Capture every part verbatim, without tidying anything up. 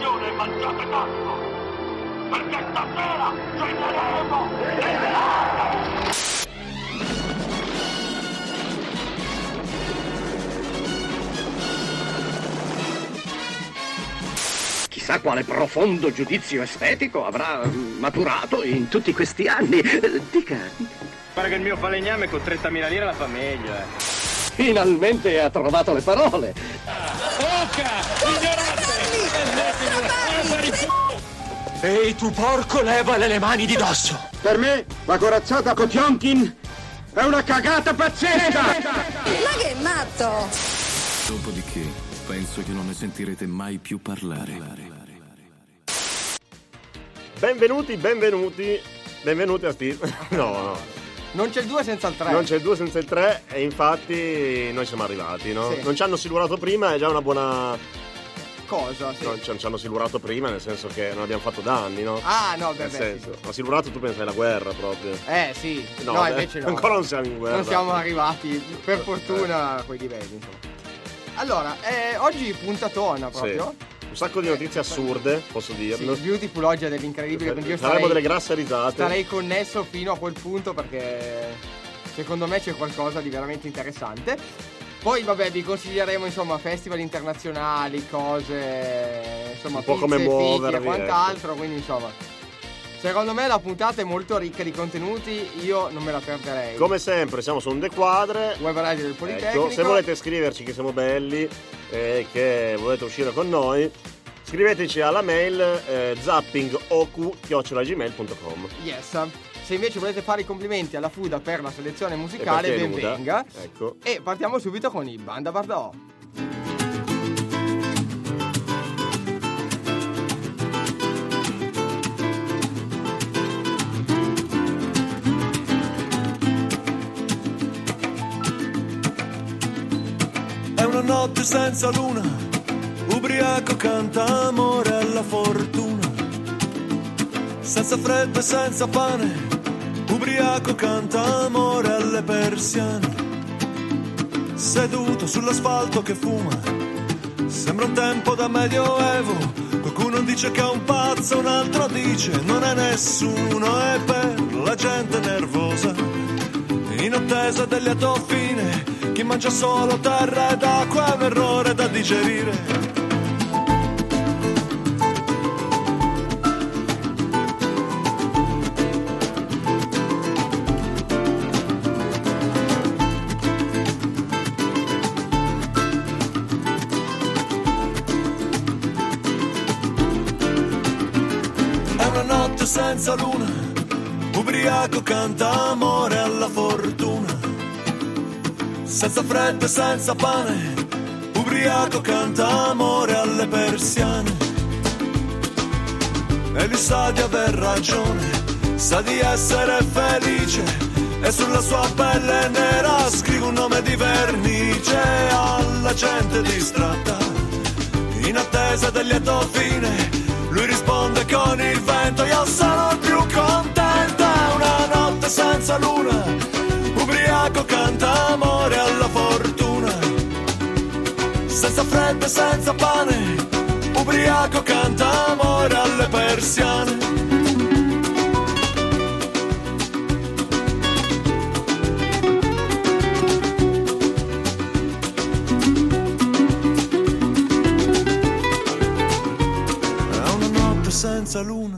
attenzione, mangiate tanto, perché stasera ceneremo le melate! Chissà quale profondo giudizio estetico avrà maturato in tutti questi anni. Dica, dica. Pare che il mio falegname con trentamila lire la fa meglio, eh. Finalmente ha trovato le parole. Oca! Ignorante! Ehi tu porco, levale le mani di dosso! Per me la corazzata Potionkin è una cagata pazzesca! Ma che matto! Dopodiché penso che non ne sentirete mai più parlare. Benvenuti, benvenuti, benvenuti a Steve. No, no. Non c'è il due senza il tre. Non c'è il due senza il tre e infatti noi siamo arrivati, no? Sì. Non ci hanno silurato prima, è già una buona... Cosa? Sì. Non ci, ci hanno silurato prima, nel senso che non abbiamo fatto danni, no? Ah, no, beh, Nel beh, senso, sì. ma silurato tu pensi alla guerra proprio? Eh, sì. No, No, beh, invece no. ancora non siamo in guerra. Non siamo arrivati, per fortuna, a quei livelli, insomma. Allora, eh, oggi puntatona proprio. Sì. Un sacco di notizie assurde, posso dirlo. Sì, Beautiful oggi è dell'incredibile, quindi io Saremo starei, delle grasse risate. starei connesso fino a quel punto perché secondo me c'è qualcosa di veramente interessante. Poi vabbè, vi consiglieremo insomma festival internazionali, cose insomma Un po' pizze, come fichi muovervi, e quant'altro, quindi insomma secondo me la puntata è molto ricca di contenuti, io non me la perderei. Come sempre siamo su Onde Quadre, Web Radio del Politecnico. ecco, se volete scriverci che siamo belli e che volete uscire con noi, scriveteci alla mail eh, zappingoku chiocciola gmail punto com. Yes. Se invece volete fare i complimenti alla Fuda per la selezione musicale, ben venga. Ecco. E partiamo subito con i Banda Bardò. È una notte senza luna, ubriaco canta amore alla fortuna. Senza freddo e senza pane, ubriaco canta amore alle persiane. Seduto sull'asfalto che fuma, sembra un tempo da medioevo. Qualcuno dice che è un pazzo, un altro dice non è nessuno. E per la gente nervosa, in attesa del lieto fine, chi mangia solo terra ed acqua è un errore da digerire. È una notte senza luna, ubriaco canta amore alla fortuna. Senza freddo e senza pane, ubriaco canta amore alle persiane. E lui sa di aver ragione, sa di essere felice, e sulla sua pelle nera scrive un nome di vernice. Alla gente distratta, in attesa del lieto fine, lui risponde con il vento: io sono più contenta. Una notte senza luna, ubriaco canta amore alla fortuna. Senza freddo e senza pane, ubriaco canta amore alle persiane. È una notte senza luna.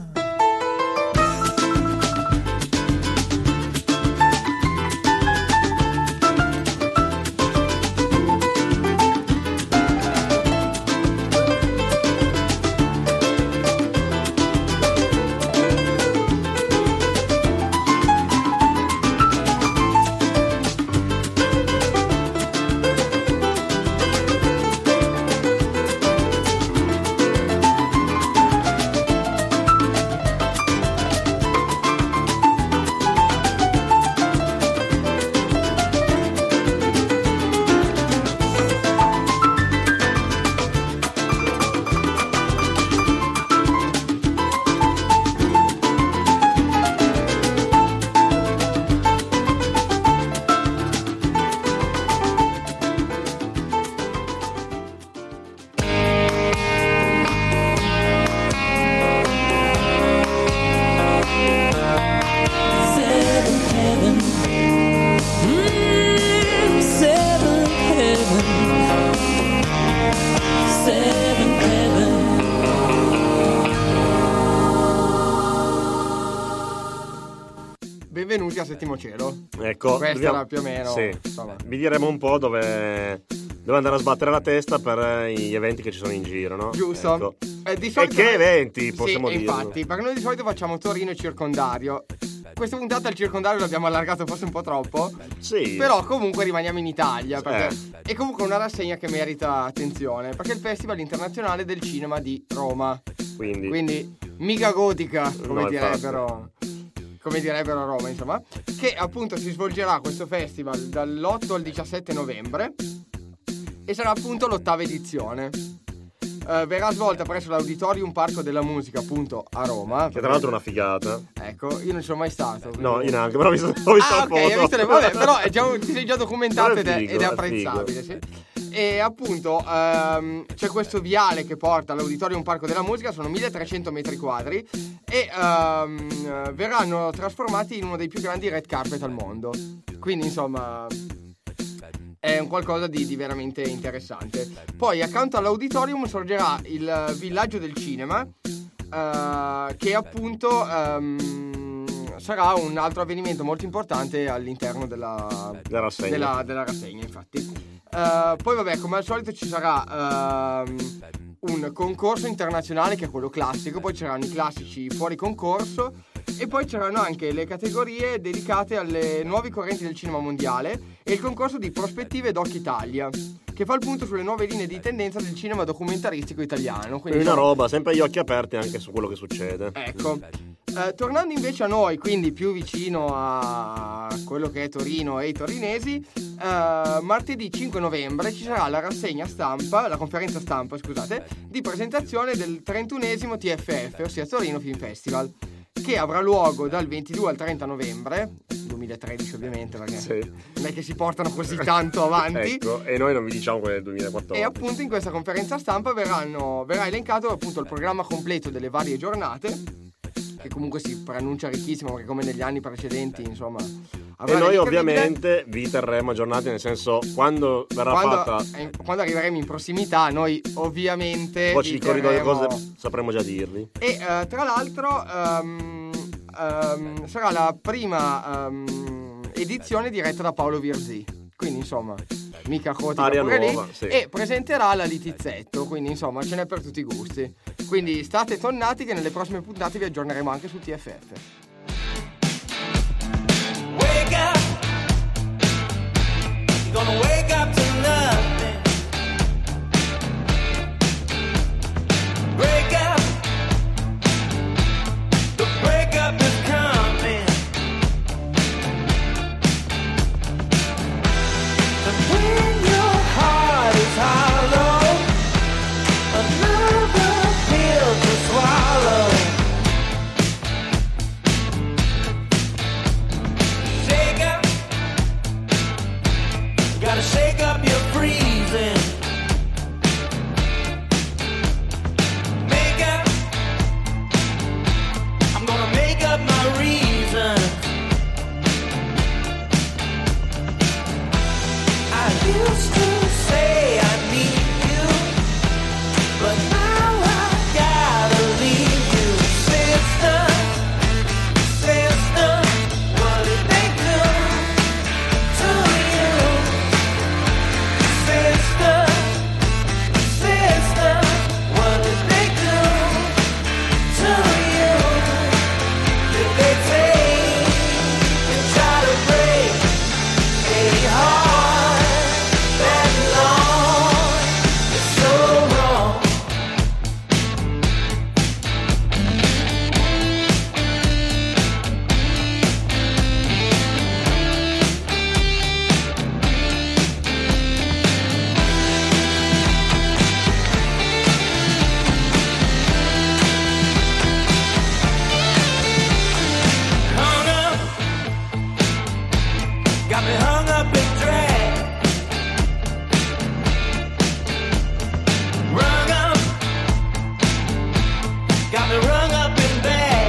a Settimo Cielo. Ecco, questa dobbiamo... era più o meno. Sì. Insomma. Vi diremo un po' dove, dove andare a sbattere la testa per gli eventi che ci sono in giro, no? Giusto. Ecco. Eh, di E solito che noi- eventi possiamo sì, dire? infatti, perché noi di solito facciamo Torino e circondario. Questa puntata il circondario l'abbiamo allargato forse un po' troppo. Sì. Però comunque rimaniamo in Italia. Perché Eh. è comunque una rassegna che merita attenzione. Perché è il Festival Internazionale del Cinema di Roma. Quindi, Quindi mica gotica, come No, direbbero. Come direbbero a Roma, insomma. Che appunto si svolgerà questo festival dall'otto al diciassette novembre. E sarà appunto l'ottava edizione. Uh, verrà svolta presso l'Auditorium Parco della Musica, appunto a Roma. che tra l'altro è una figata. Ecco, io non ci sono mai stato. quindi- No, io neanche, però ho visto, ho visto Ah, la ok, foto. hai visto le vabbè, però è già, ti sei già documentato Però ed è è, figo, ed è è apprezzabile, sì. E appunto ehm, c'è questo viale che porta all'Auditorium Parco della Musica, sono milletrecento metri quadri e ehm, verranno trasformati in uno dei più grandi red carpet al mondo. Quindi insomma è un qualcosa di, di veramente interessante. Poi accanto all'auditorium sorgerà il Villaggio del Cinema, eh, che appunto ehm, sarà un altro avvenimento molto importante all'interno della, La rassegna. della, della rassegna, infatti. Eh, poi vabbè, come al solito ci sarà ehm, un concorso internazionale che è quello classico, poi c'erano i classici fuori concorso e poi c'erano anche le categorie dedicate alle nuove correnti del cinema mondiale e il concorso di prospettive Doc Italia, che fa il punto sulle nuove linee di tendenza del cinema documentaristico italiano. Quindi una roba, sempre gli occhi aperti anche su quello che succede. Ecco. Eh, tornando invece a noi, quindi più vicino a quello che è Torino e i torinesi, eh, martedì cinque novembre ci sarà la rassegna stampa, la conferenza stampa, scusate, di presentazione del trentunesimo T F F, ossia Torino Film Festival, che avrà luogo dal ventidue al trenta novembre, duemilatredici ovviamente, perché Sì. non è che si portano così tanto avanti. Ecco, e noi non vi diciamo quello del duemilaquattordici. E appunto in questa conferenza stampa verranno, verrà elencato appunto il programma completo delle varie giornate, che comunque si preannuncia ricchissimo perché come negli anni precedenti insomma avrà E noi l'incredibile- ovviamente vi terremo aggiornati, nel senso quando verrà quando, fatta eh, quando arriveremo in prossimità noi ovviamente voci vi di corridoio, terremo- cose sapremo già dirvi. e eh, tra l'altro ehm, ehm, sarà la prima ehm, edizione diretta da Paolo Virzì, quindi insomma mica cotica Aria pure lì, nuova, sì. e presenterà la Litizzetto, quindi insomma ce n'è per tutti i gusti, quindi state tonnati che nelle prossime puntate vi aggiorneremo anche su T F F. Wake up, you're gonna wake up to nothing. Break up, the breakup is coming. And when your heart is hollow, another pill to swallow. Shake up, gotta shake up your freezing. Make up, I'm gonna make up my reason. I used to say I need you, but now I gotta leave you. Sister, sister, what did they do to you? Sister, sister, what did they do to you? Did they take and try to break a heart that long is so wrong? Hung up, got me hung up in drag. Rung up, got me rung up in bed.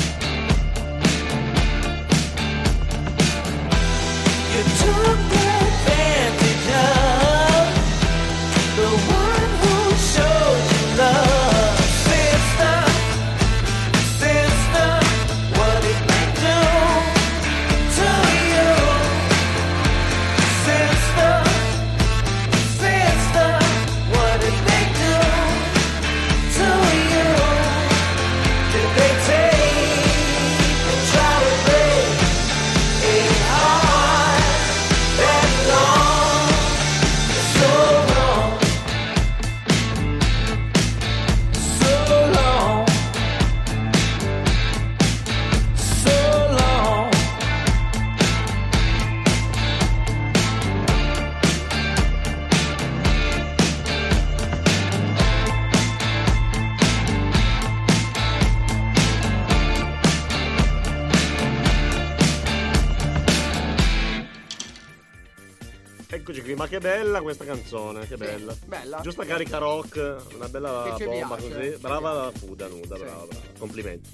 You took advantage of the one who showed you love. Sister, sister, what did they do to Eccoci qui, ma che bella questa canzone, che Sì, bella. bella. Giusta carica rock, una bella Che ci bomba piace, così. ci Brava la piace. Fuda Nuda, Sì. brava, brava. Complimenti.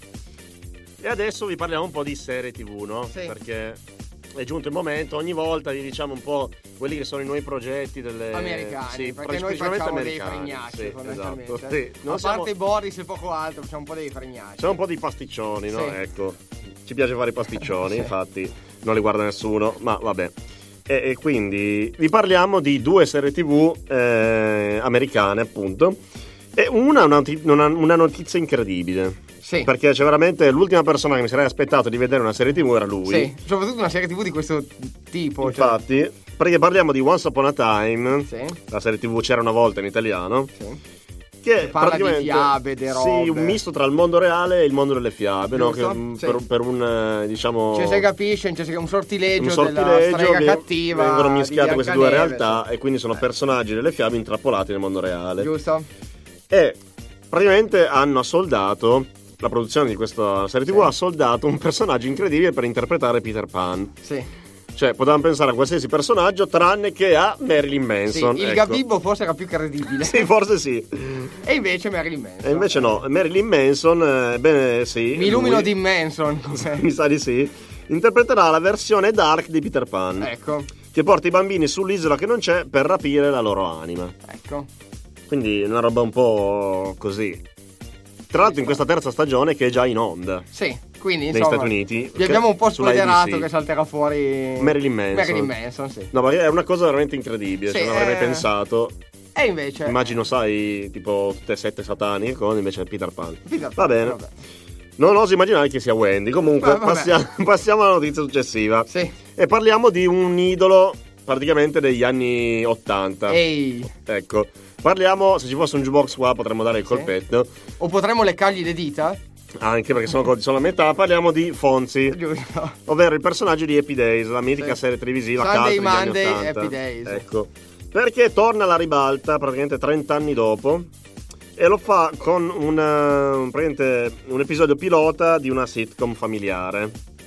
E adesso vi parliamo un po' di serie tivù, no? Sì. Perché è giunto il momento, ogni volta vi diciamo un po' quelli che sono i nuovi progetti delle Americani, sì, perché noi principalmente facciamo dei americani, fregnacci sì, fondamentalmente. esatto. Sì, non A siamo- parte Boris e poco altro, facciamo un po' dei fregnacci. Siamo un po' di pasticcioni, no? Sì. Ecco, ci piace fare i pasticcioni, Sì. infatti non li guarda nessuno, ma vabbè. E, e quindi vi parliamo di due serie tivù eh, americane, appunto. E una, una, una, una notizia incredibile. Sì. Perché c'è veramente l'ultima persona che mi sarei aspettato di vedere una serie tivù era lui. Sì, soprattutto una serie tivù di questo tipo. cioè- Infatti, perché parliamo di Once Upon a Time, Sì. la serie tivù C'era una volta in italiano. Sì. Che parla di praticamente fiabe, de robe. Sì, un misto tra il mondo reale e il mondo delle fiabe, no? Giusto, Che, mm, sì. per, per un eh, diciamo Cioè, se capisce, cioè, un sortileggio, un della sortileggio strega che cattiva. vengono di mischiate queste due Biancaneve, realtà sì. e quindi sono personaggi delle fiabe intrappolati nel mondo reale. Giusto? E praticamente hanno assoldato la produzione di questa serie tivù Sì. ha soldato un personaggio incredibile per interpretare Peter Pan. Sì. Cioè, potevamo pensare a qualsiasi personaggio tranne che a Marilyn Sì, Manson. il ecco. Gabibbo forse era più credibile. Sì, forse sì. E invece Marilyn Manson. E invece no, Marilyn Manson, eh, bene sì. Mi illumino lui- di Manson. cos'è? Mi sa di sì. Interpreterà la versione dark di Peter Pan. Ecco, Che porta i bambini sull'isola che non c'è per rapire la loro anima. ecco. Quindi una roba un po' così. Tra l'altro in questa terza stagione che è già in onda Sì, quindi negli insomma Stati Uniti. vi abbiamo un po' sulla spoilerato A B C. che salterà fuori Marilyn Manson. Marilyn Manson, sì. No, ma è una cosa veramente incredibile. Sì, Se non l'avrei eh. pensato. E invece Immagino, sai, tipo tutte e sette satani con invece Peter Pan. Peter Pan, Va bene. vabbè. Non oso immaginare che sia Wendy. Comunque, Ma vabbè. passiamo, passiamo alla notizia successiva. Sì. E parliamo di un idolo praticamente degli anni ottanta. Ehi. Ecco. Parliamo, se ci fosse un jukebox qua potremmo dare il Sì. colpetto. O potremmo leccargli le dita? Anche perché sono colti solo a metà. Parliamo di Fonzie, Giusto. ovvero il personaggio di Happy Days, la mitica Sì. serie televisiva Sunday, cult degli anni Monday, ottanta. Happy Days. Ecco. Perché torna alla ribalta praticamente trenta anni dopo e lo fa con una, praticamente un episodio pilota di una sitcom familiare.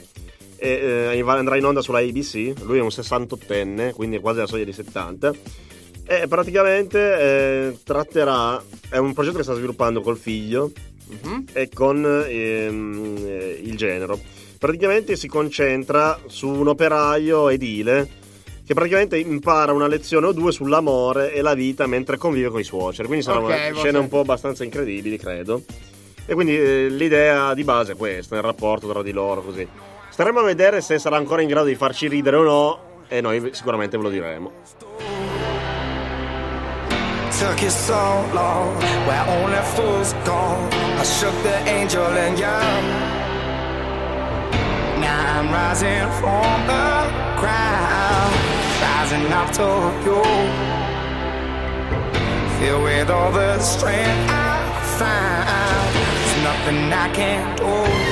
E, eh, andrà in onda sulla A B C. Lui è un sessantottenne, quindi è quasi alla soglia di settanta. E praticamente eh, tratterà. È un progetto che sta sviluppando col figlio Mhm. e con ehm, eh, il genero. Praticamente si concentra su un operaio edile che praticamente impara una lezione o due sull'amore e la vita mentre convive con i suoceri. Quindi saranno Ok, scene forse- un po' abbastanza incredibili, credo. E quindi eh, l'idea di base è questa, il rapporto tra di loro, così. Staremo a vedere se sarà ancora in grado di farci ridere o no, e noi sicuramente ve lo diremo. Took you so long, where only fools go. I shook the angel and young. Now I'm rising from the ground, rising up to you. Filled with all the strength I found, there's nothing I can't do.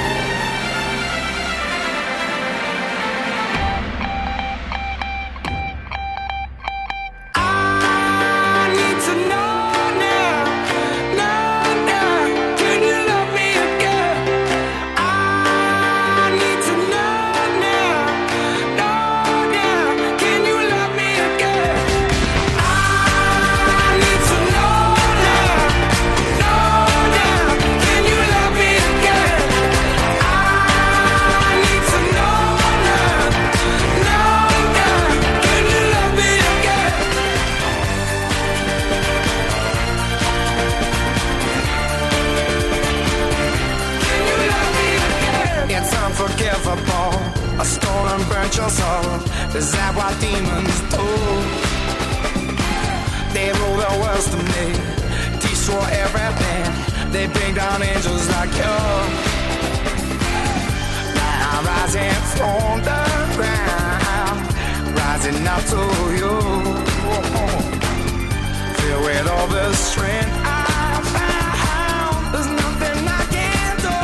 I stole and burnt your soul. Is that what demons do? They rule the world to me, destroy everything. They bring down angels like you. Now I'm rising from the ground, rising up to you. Filled with all the strength I found, there's nothing I can do.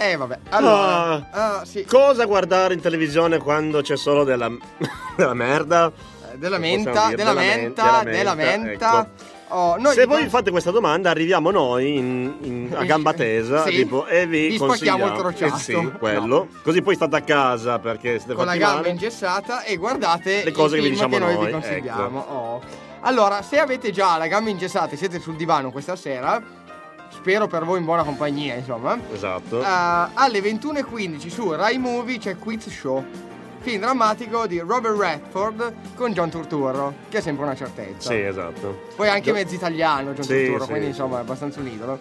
Eh vabbè, allora Ah, uh, sì. Cosa guardare in televisione quando c'è solo della, della merda? Eh, della Se menta, possiamo dire, della menta, della menta. ecco. Oh, noi Se tipo- voi fate questa domanda, arriviamo noi in, in- a gamba tesa, Sì. tipo, e vi, Vi spacchiamo il consigliamo- crociato. Eh sì, quello. Così poi state a casa perché siete con la fatti gamba male. ingessata e guardate Le cose i che vi film diciamo che noi, noi, vi consigliamo. ecco. Oh. Allora, se avete già la gamba ingessata e siete sul divano questa sera, spero per voi in buona compagnia, insomma. Esatto. Uh, alle ventuno e quindici su Rai Movie c'è Quiz Show, film drammatico di Robert Redford con John Turturro, che è sempre una certezza. Sì, esatto. Poi anche Gio- mezzo italiano John Sì, Turturro, sì, quindi sì. insomma è abbastanza un idolo.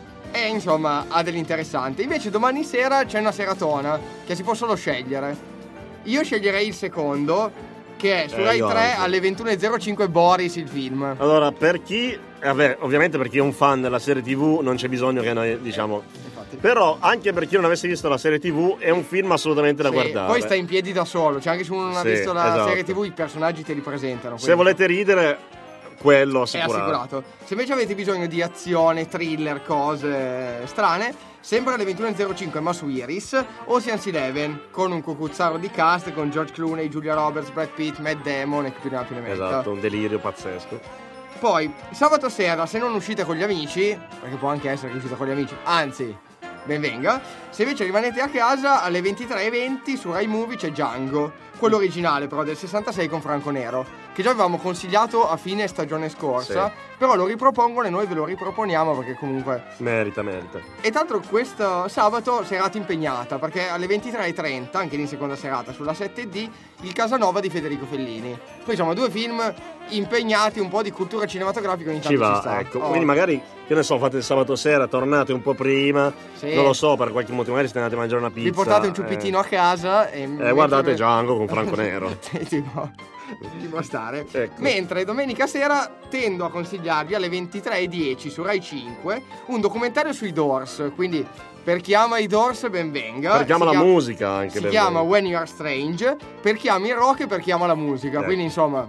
E insomma ha dell'interessante. Invece domani sera c'è una seratona che si può solo scegliere. Io sceglierei il secondo, che è su Eh, Rai io tre anche. alle ventuno e zero cinque Boris il film. Allora, per chi... Vabbè, ovviamente per chi è un fan della serie tivù non c'è bisogno che noi diciamo... Infatti. Però anche per chi non avesse visto la serie tivù è un film assolutamente da Sì, guardare. poi sta in piedi da solo, cioè anche se uno non ha Sì, visto la esatto. serie tivù i personaggi te li presentano. Se quindi volete ridere, quello è assicurato. assicurato. Se invece avete bisogno di azione, thriller, cose strane, sempre alle ventuno e zero cinque ma su Iris, Ocean's Eleven, con un cucuzzaro di cast con George Clooney, Julia Roberts, Brad Pitt, Matt Damon e chi più ne ha più ne metta. Esatto, un delirio pazzesco. Poi, sabato sera, se non uscite con gli amici, perché può anche essere che uscite con gli amici, anzi, ben venga. Se invece rimanete a casa, alle ventitré e venti su Rai Movie c'è Django, quello originale però del sessantasei con Franco Nero, che già avevamo consigliato a fine stagione scorsa, Sì. però lo ripropongono e noi ve lo riproponiamo perché comunque... Merita, merita. E tra l'altro questo sabato serata impegnata, perché alle ventitré e trenta, anche in seconda serata sulla sette D, il Casanova di Federico Fellini. Poi insomma due film impegnati, un po' di cultura cinematografica ogni Ci tanto ci va, sta. ecco. Oh. Quindi magari, che ne so, fate il sabato sera, tornate un po' prima. Sì. Non lo so, per qualche motivo, magari state andate a mangiare una pizza. Vi portate un ciuppitino eh. a casa e... Eh, guardate Django con Franco Nero. Sì, tipo, ci può stare. Ecco. Mentre domenica sera tendo a consigliarvi alle ventitré e dieci su Rai cinque un documentario sui Doors, quindi per chi ama i Doors ben venga. Per chi ama Si la chiama- musica anche. Si per chiama me. When You Are Strange, per chi ama il rock e per chi ama la musica, Ecco. quindi insomma...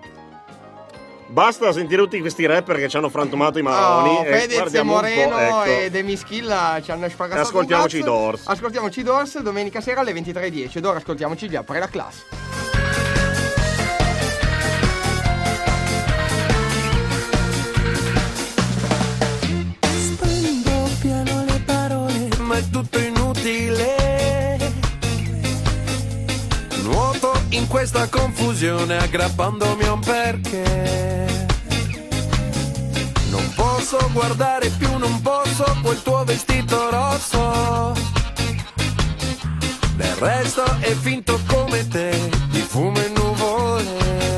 Basta sentire tutti questi rapper che ci hanno frantumato i maroni. Oh, e Fedez e guardiamo un po', Moreno ecco. e Demi Schilla ci hanno spagato. E ascoltiamoci i Doors. Ascoltiamoci i Doors domenica sera alle ventitré e dieci. Ed ora ascoltiamoci gli Après la Classe. Spendo piano le parole, ma è tutto inutile. Nuoto in questa confusione aggrappandomi a un perché. Non posso guardare più, non posso quel tuo vestito rosso. Del resto è finto come te, di fumo e nuvole.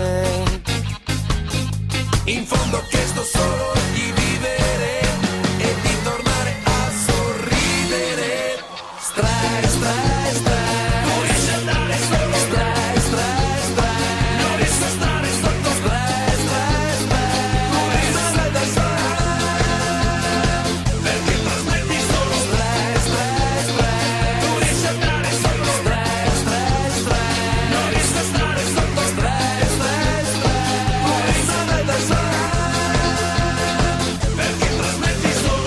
In fondo ho chiesto solo di vivere e di tornare a sorridere. Strai, strai, strai. Non riesci a stare solo. Strai, strai, strai. Non riesco a stare sotto. Strai, strai, strai. Non riesco a stare da sola. Perché trasmetti solo. Strai, strai, strai. Non riesci a stare solo. Strai, strai, strai. Non riesco a stare sotto. Strai, strai, strai. Non riesco a stare da sola. Perché trasmetti solo.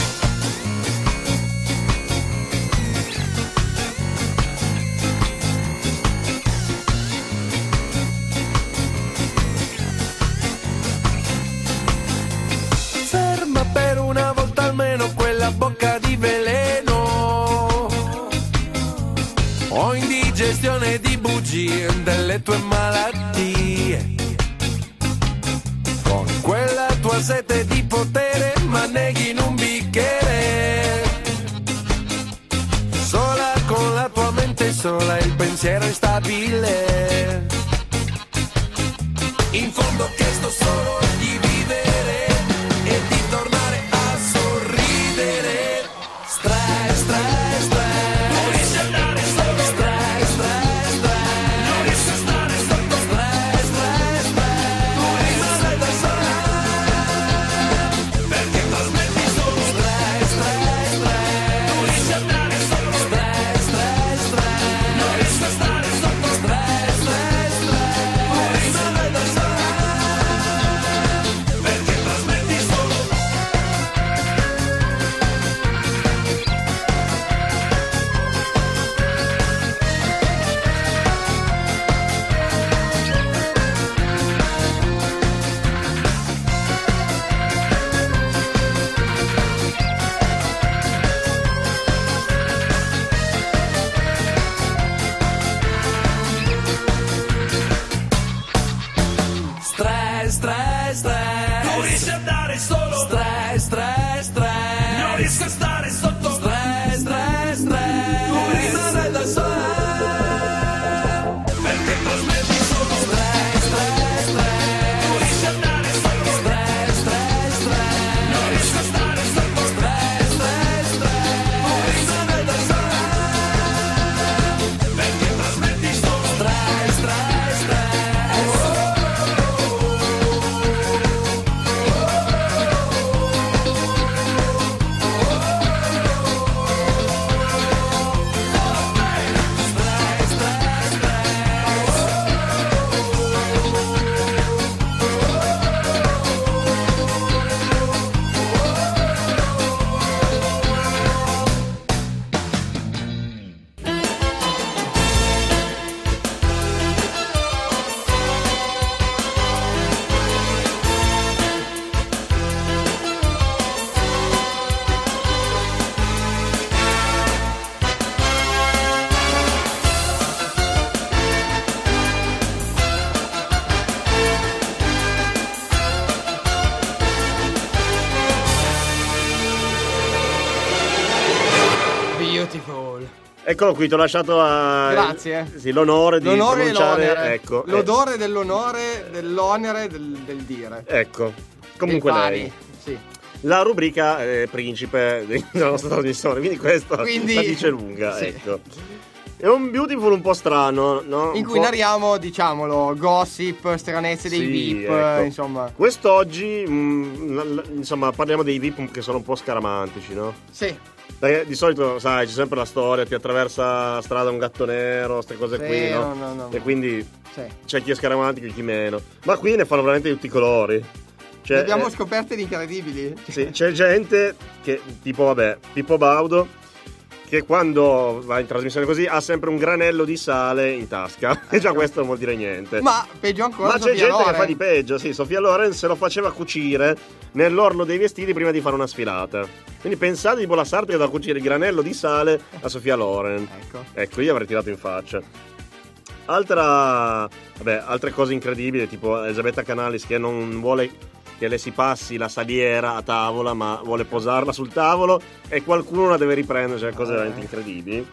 Ferma per una volta almeno quella bocca di veleno. Ho indigestione di bugie, delle tue malattie. Con quella tua sete di potere, ma neghi in un bicchiere. Sola con la tua mente sola, il pensiero instabile. In fondo ho chiesto solo di vivere e di tornare a sorridere. Strai, strai, strai. Non riesci a andare solo. Strai, strai, strai. Non riesco a stare sotto. Strai, strai, strai. Non riesco a stare da sola. Perché trasmetti solo. Strai, strai, strai. Non riesci a andare solo. Strai, strai, strai. Non riesco a stare sotto. Strai, strai, strai. Non riesco a stare da sola. Perché trasmetti solo. riesco a stare sotto stress, stress, stress. Come rimane da sole, perché trasmetti solo stress, stress, stress. Non riesci a stare sotto stress, stress, stress. Non riesco a stare sotto stress, stress, stress. Come rimane da sole, perché trasmetti solo stress, stress, stress. Beautiful. Eccolo qui, ti ho lasciato a... Grazie. Sì, l'onore di L'onore e pronunciare... l'onere. Ecco, eh, L'odore dell'onore, dell'onere, del, del dire. ecco. Comunque Del lei. pari, sì. La rubrica eh, principe della nostra trasmissione, quindi questa Quindi- la dice lunga, sì. ecco. È un beautiful un po' strano, no? In Un cui po'- narriamo, diciamo, gossip, stranezze dei Sì, V I P, ecco. insomma. Quest'oggi, mm, l- l- insomma, parliamo dei V I P che sono un po' scaramantici, no? Sì, Perché di solito, sai, c'è sempre la storia, ti attraversa la strada un gatto nero, queste cose Sì, qui, no? no, no, no, E no. quindi sì. c'è chi è scaramantico e chi meno. Ma qui ne fanno veramente di tutti i colori. Cioè, Ne abbiamo eh, scoperte di incredibili. sì, c'è gente che, tipo, vabbè, Pippo Baudo, che quando va in trasmissione così ha sempre un granello di sale in tasca. E già questo non vuol dire niente. Ma peggio ancora, Ma c'è Sofia gente Loren. che fa di peggio, sì. Sofia Loren se lo faceva cucire nell'orlo dei vestiti prima di fare una sfilata. Quindi pensate tipo la sarta che da cucire il granello di sale a Sofia Loren. Ecco. Ecco, io avrei tirato in faccia. Altra, vabbè, altre cose incredibili, tipo Elisabetta Canalis che non vuole che le si passi la saliera a tavola, ma vuole posarla sul tavolo e qualcuno la deve riprendere, cioè cose Eh. veramente incredibili.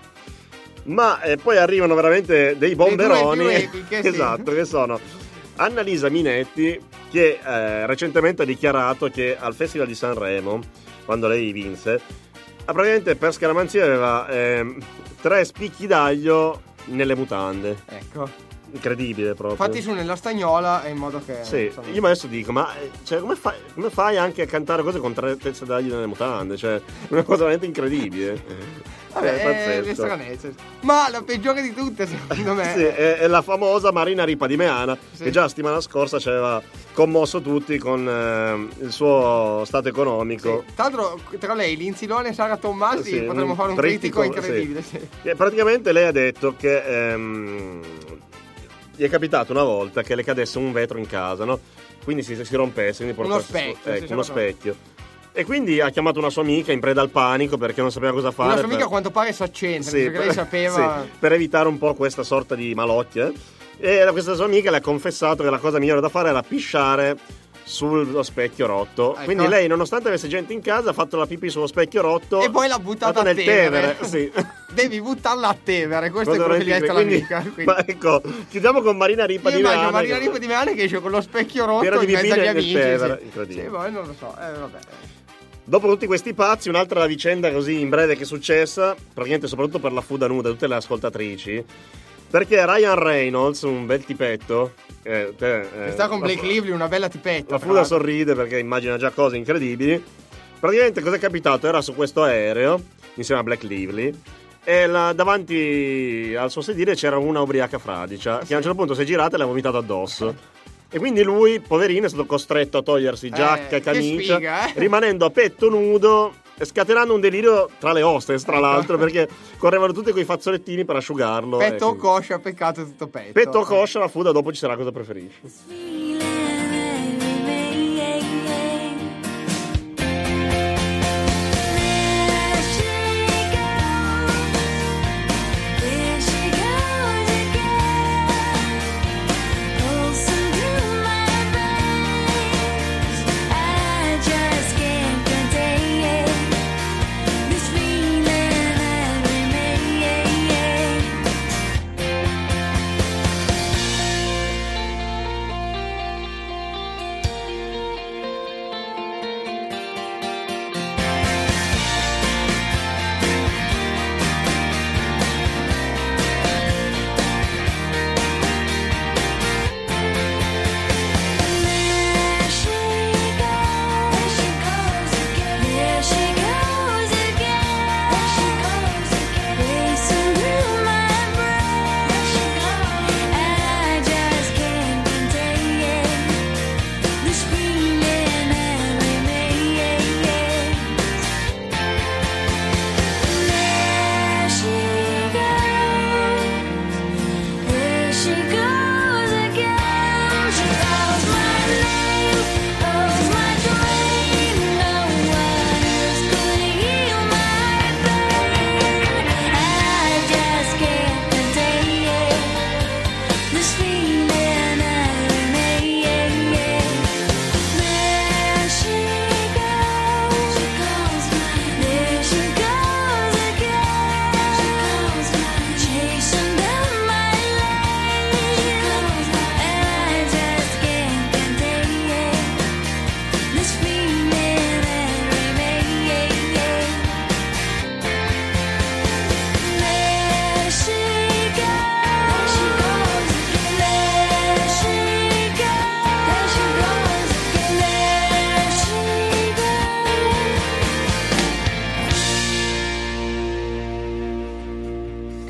Ma eh, poi arrivano veramente dei bomberoni. Le due più epiche, sì. Esatto, che sono Annalisa Minetti, che eh, recentemente ha dichiarato che al Festival di Sanremo, quando lei vinse, ha praticamente per scaramanzia aveva ehm, tre spicchi d'aglio nelle mutande. Ecco. Incredibile proprio. Fatti su nella stagnola in modo che... Sì, insomma, io adesso dico, ma eh, cioè, come, fai, come fai anche a cantare cose con tre teste d'aglio nelle mutande? Cioè, è una cosa veramente incredibile. Vabbè, È eh, pazzesco. le stranezze. Ma la peggiore di tutte, secondo me... Sì, è, è la famosa Marina Ripa di Meana, Sì. che già la settimana scorsa ci aveva commosso tutti con eh, il suo stato economico. Tra l'altro, tra lei, Lindsay Lohan e Sara Tommasi Sì, potremmo un fare un trittico, critico incredibile. sì. Sì. E praticamente lei ha detto che ehm, gli è capitato una volta che le cadesse un vetro in casa, no? Quindi si, si rompesse, quindi Uno portasse su- specchio, ecco, sì, uno sì, specchio. E quindi ha chiamato una sua amica in preda al panico perché non sapeva cosa fare. Una sua amica per- a quanto pare si accende, Sì, perché per- lei sapeva... sì, per evitare un po' questa sorta di malocchia. E questa sua amica le ha confessato che la cosa migliore da fare era pisciare sullo specchio rotto. Ecco. Quindi lei, nonostante avesse gente in casa, ha fatto la pipì sullo specchio rotto E poi l'ha buttata a nel Tevere. Tevere. Sì. Devi buttarla a Tevere, questo Cosa è quello che gli ha detto veramente l'amica. incredibile. Quindi... Ma ecco, chiudiamo con Marina Ripa Io di immagino Meana. Marina che- Ripa di Meana che esce con lo specchio rotto Pieno di in mezzo bibine agli nel amici. Tevere, sì. incredibile. Sì, poi non lo so, eh, vabbè. Dopo tutti questi pazzi, un'altra vicenda così in breve che è successa, praticamente soprattutto per la Fuda Nuda, tutte le ascoltatrici, perché Ryan Reynolds, un bel tipetto, eh, te, eh, Che sta con la- Blake Lively, una bella tipetta. La tra Fuda l'altro. sorride perché immagina già cose incredibili. Praticamente cosa è capitato? Era su questo aereo insieme a Blake Lively e la- davanti al suo sedile c'era una ubriaca fradicia che a un certo punto si è girata e l'ha vomitato addosso. E quindi lui, poverino, è stato costretto a togliersi giacca Eh, e camicia, che sfiga, eh? rimanendo a petto nudo e scatenando un delirio tra le hostess, tra Ecco. l'altro, perché correvano tutti quei fazzolettini per asciugarlo. Petto e o quindi- coscia, peccato tutto petto. Petto o coscia, la Fuda dopo ci sarà cosa preferisci.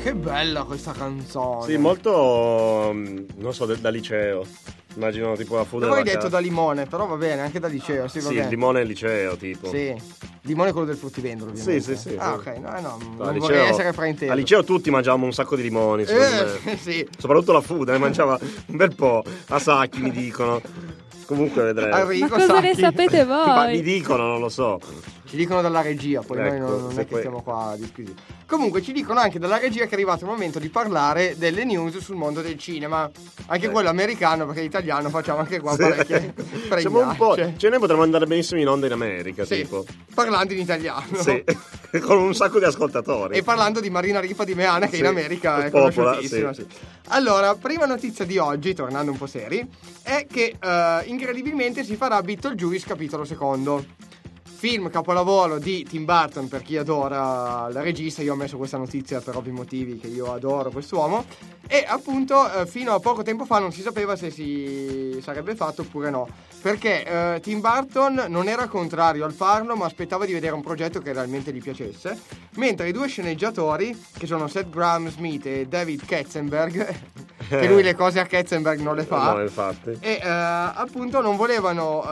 Che bella questa canzone. Sì, molto, non so, da liceo. Immagino tipo la food. Poi hai detto da limone, però va bene, anche da liceo, sì, va sì, bene. limone e liceo, tipo. Sì. Limone è quello del fruttivendolo, ovviamente. Sì, sì, sì. Ah, ok, no, no, Da non liceo, vorrei essere frainteso. al liceo tutti mangiavamo un sacco di limoni, secondo Eh, me. sì. Soprattutto la food, ne mangiava un bel po'. A sacchi, mi dicono. Comunque vedremo. Enrico Ma cosa Sacchi. ne sapete voi? Ma mi dicono, non lo so. Ci dicono dalla regia, poi noi Ecco, non, non se è che poi- stiamo qua a disquisire. Comunque ci dicono anche dalla regia che è arrivato il momento di parlare delle news sul mondo del cinema. Anche Eh. quello americano, perché italiano facciamo anche qua Sì. parecchie Siamo un po'. fregnacce. Cioè, noi potremmo andare benissimo in onda in America, Sì, tipo. parlando in italiano. Sì. Con un sacco di ascoltatori. E parlando di Marina Ripa di Meana, che Sì, in America è popola, conosciutissima. sì. Sì. Allora, prima notizia di oggi, tornando un po' seri, è che eh, incredibilmente si farà Beetlejuice capitolo secondo. Film capolavoro di Tim Burton, per chi adora la regista. Io ho messo questa notizia per ovvi motivi, che io adoro quest'uomo. E appunto eh, fino a poco tempo fa non si sapeva se si sarebbe fatto oppure no, perché eh, Tim Burton non era contrario al farlo, ma aspettava di vedere un progetto che realmente gli piacesse, mentre i due sceneggiatori, che sono Seth Grahame-Smith e David Katzenberg, che lui le cose a Katzenberg non le fa, No, infatti. e eh, appunto non volevano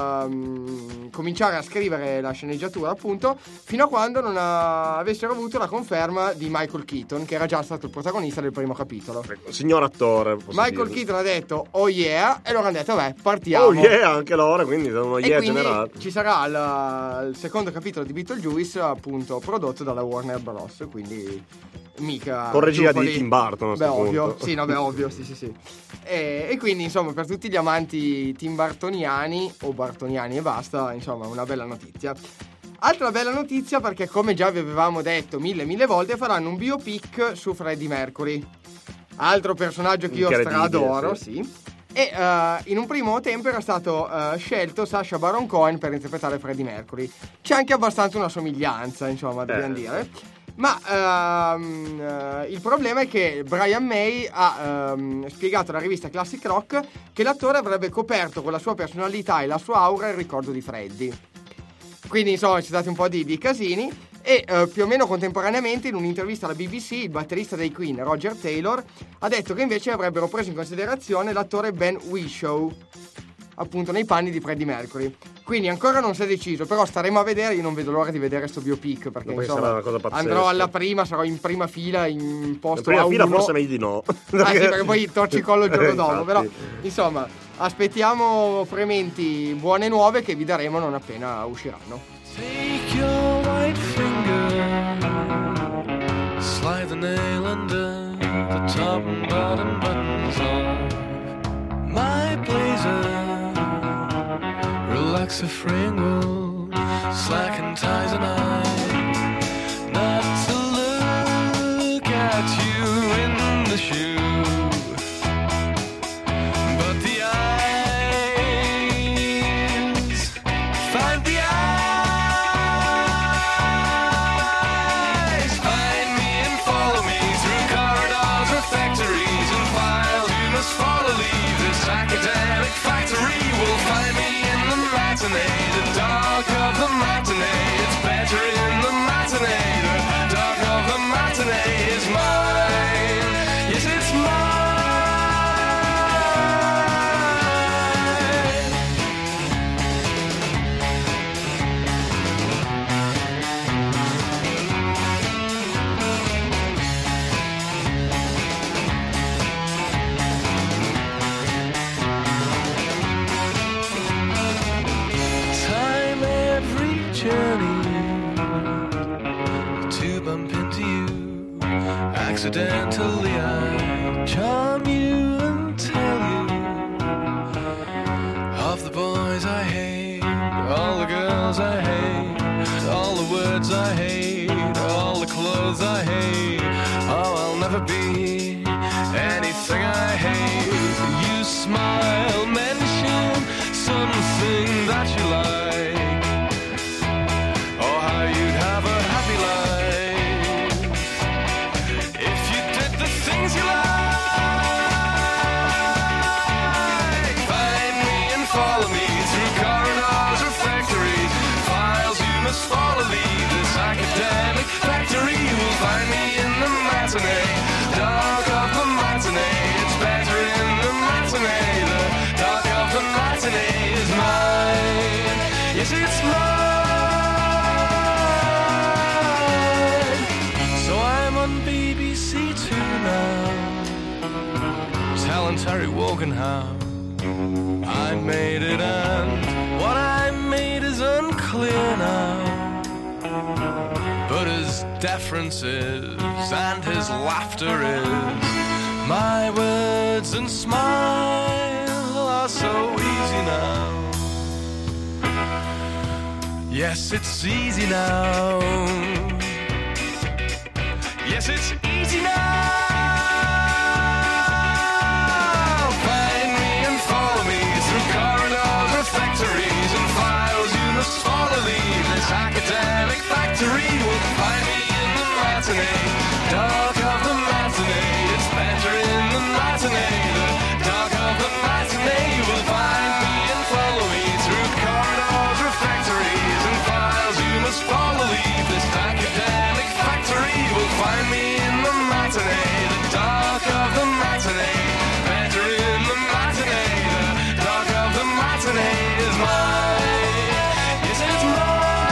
ehm, cominciare a scrivere la sceneggiatura, appunto, fino a quando non a- avessero avuto la conferma di Michael Keaton, che era già stato il protagonista del primo capitolo. Signor attore. posso Michael dirlo. Keaton ha detto oh yeah, e loro hanno detto vabbè, partiamo. Oh yeah, anche loro, quindi sono uno E yeah quindi generato. ci sarà la- il secondo capitolo di Beetlejuice, appunto prodotto dalla Warner Bros. Quindi mica Con regia di giuffoli. Tim Burton, a Beh, sto ovvio, punto. sì, no, beh, ovvio, sì, sì, sì. E, e quindi, insomma, per tutti gli amanti Tim Burtoniani o Bartoniani e basta, insomma, una bella notizia. Altra bella notizia, perché come già vi avevamo detto mille mille volte, faranno un biopic su Freddie Mercury, altro personaggio che io Incredibile, stradoro, sì. sì. E eh, in un primo tempo era stato eh, scelto Sacha Baron Cohen per interpretare Freddie Mercury. C'è anche abbastanza una somiglianza, insomma, dobbiamo Eh, dire. Ma ehm, eh, il problema è che Brian May ha ehm, spiegato alla rivista Classic Rock che l'attore avrebbe coperto con la sua personalità e la sua aura il ricordo di Freddie. Quindi insomma ci sono stati un po' di, di casini. E eh, più o meno contemporaneamente in un'intervista alla B B C il batterista dei Queen, Roger Taylor, ha detto che invece avrebbero preso in considerazione l'attore Ben Whishaw, appunto nei panni di Freddie Mercury. Quindi ancora non si è deciso, però staremo a vedere. Io non vedo l'ora di vedere sto biopic, perché Ma poi insomma sarà una cosa pazzesca. andrò alla prima, sarò in prima fila, in posto In prima A fila uno. forse meglio di no. Ah sì, perché poi torci il collo il giorno Eh, dopo. infatti. Però insomma aspettiamo frementi buone nuove che vi daremo non appena usciranno. Take your white finger, slide the nail under the top and bottom buttons of my blazer. Relax the fringle, slacken ties and I not to look at you in the shoe. But the eyes find the eyes find me and follow me through corridors or factories and files. You must follow, leave this academic factory. Will find me in the matinee, the dark of the matinee. It's better in the matinee. The dark of the matinee is mine. Yes, it's mine. Time every journey to bump into you. Accidentally I charm you and tell you of the boys I hate, all the girls I hate, all the words I hate, all the clothes I hate. Oh, I'll never be anything I hate. You smile, mention something that you like. Oh, how you'd have a happy life if you did the things you like. Find me and follow me through corridors or factories. Files you must follow, leave this academic factory. You will find me in the matinee. matinee, dark of the matinee. It's better in the matinee. The dark of the matinee is mine. Yes, it's mine. So I'm on B B C Two now, telling Terry Wogan how I made it, and what I made is unclear now. But his deference is, and his laughter is, my words and smile are so easy now. Yes, it's easy now. Yes, it's easy now. Find me and follow me through corridors, refectories and files. You must follow, leave this academic factory. Will find me in the matinee, dark of the matinee. It's better in the matinee, the dark of the matinee. You will find me and follow me through corridors, refectories and files. You must follow, leave this academic factory. You will find me in the matinee, the dark of the matinee. Better in the matinee, the dark of the matinee is mine. Yes, it's mine.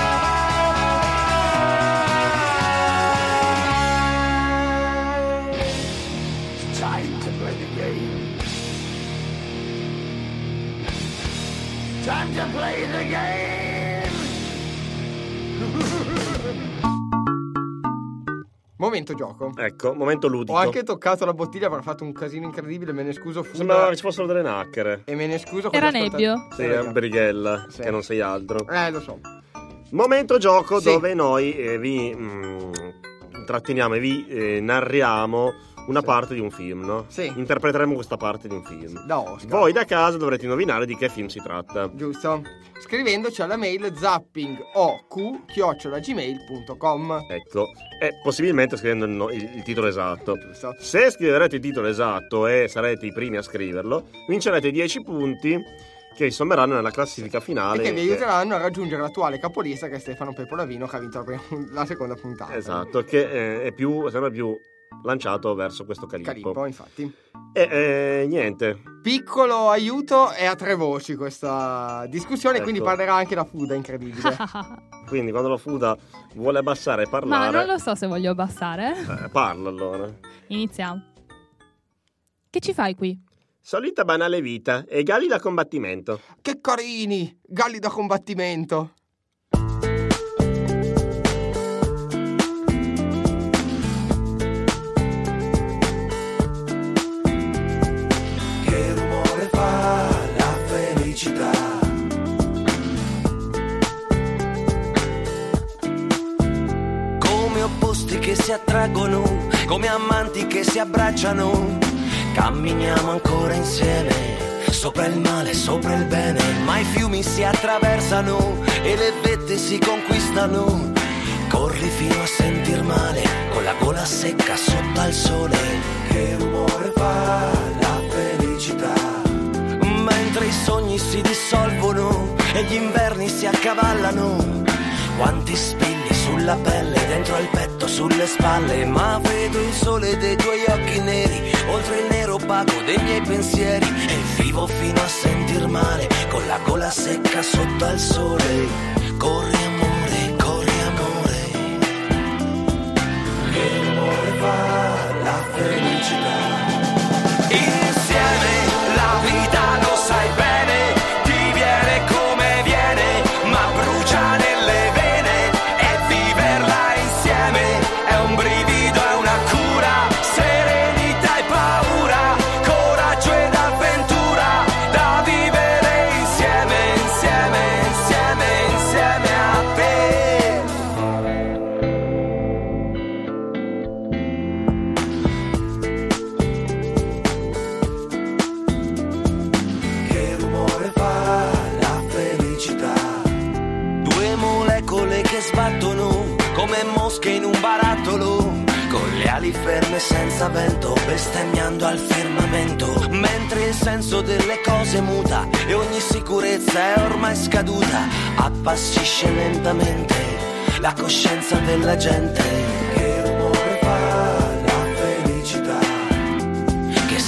Time to play the game. Time to play the game. Momento gioco. Ecco, momento ludico. Ho anche toccato la bottiglia, avrà fatto un casino incredibile, me ne scuso. Fuda. Sembrava che ci fossero delle nacchere. E me ne scuso. con Era gli ascoltatori. nebbio. Sì, è un brighella, sì. Che non sei altro. Eh, lo so. Momento gioco, Sì. dove noi eh, vi mm, intratteniamo e vi eh, narriamo una Sì. parte di un film, no? Sì. Interpreteremo questa parte di un film. Da Oscar. Voi da casa dovrete indovinare di che film si tratta. Giusto. Scrivendoci alla mail zappingoq chiocciola gmail punto com. Ecco, e possibilmente scrivendo il, no- il- il titolo esatto. Giusto. Se scriverete il titolo esatto e sarete i primi a scriverlo, vincerete dieci punti che vi sommeranno nella classifica finale. E che vi che- aiuteranno a raggiungere l'attuale capolista, che è Stefano Pepolavino, che ha vinto la, prima- la seconda puntata. Esatto, che eh, è più, sembra più lanciato verso questo calippo. Calippo, infatti. E eh, niente. Piccolo aiuto, è a tre voci questa discussione, Ecco. quindi parlerà anche la Fuda, incredibile. Quindi quando la Fuda vuole abbassare e Ma parlare, non lo so se voglio abbassare. eh, parla allora. Iniziamo. Che ci fai qui? Solita banale vita e galli da combattimento. Che carini, galli da combattimento. Che rumore fa la felicità? Come opposti che si attraggono, come amanti che si abbracciano. Camminiamo ancora insieme, sopra il male, sopra il bene. Ma i fiumi si attraversano e le vette si conquistano. Corri fino a sentir male, con la gola secca sotto al sole. Che rumore fa la felicità? Mentre i sogni si dissolvono e gli inverni si accavallano. Quanti spilli sulla pelle, dentro al petto, sulle spalle. Ma vedo il sole dei tuoi occhi neri, oltre il nero opaco dei miei pensieri. E vivo fino a sentir male, con la gola secca sotto al sole. Corri amore, corri amore. Che rumore fa la felicità? Insieme la vita lo sai bene, ti viene come viene, ma brucia nelle vene. E viverla insieme è un brivido, è una cura, serenità e paura, coraggio ed avventura, da vivere insieme, insieme, insieme, insieme a te. Che rumore fa la felicità? Due molecole che sbattono come mosche in un barattolo, con le ali ferme senza vento, bestemmiando al firmamento. Mentre il senso delle cose muta e ogni sicurezza è ormai scaduta, appassisce lentamente la coscienza della gente. Che rumore fa la